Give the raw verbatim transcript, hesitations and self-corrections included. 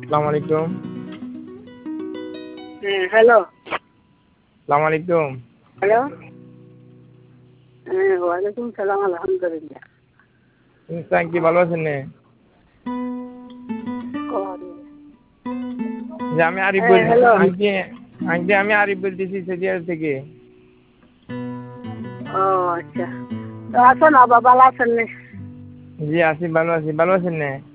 আসসালামু আলাইকুম। হ্যাঁ হ্যালো। আসসালামু আলাইকুম। হ্যালো। হ্যাঁ ওয়ালাইকুম সালাম, আলহামদুলিল্লাহ। আন্টি ভালো আছেন নে? যে আমি আরিফ হ্যাঁ বল হ্যালো। আন্টি আন্টি আমি আরিফ বলতেছি সেজিয়ার থেকে। ও আচ্ছা, তো আছেন আবার ভালো আছেন নে? জি আছি, ভালো আছি। ভালো আছেন নে?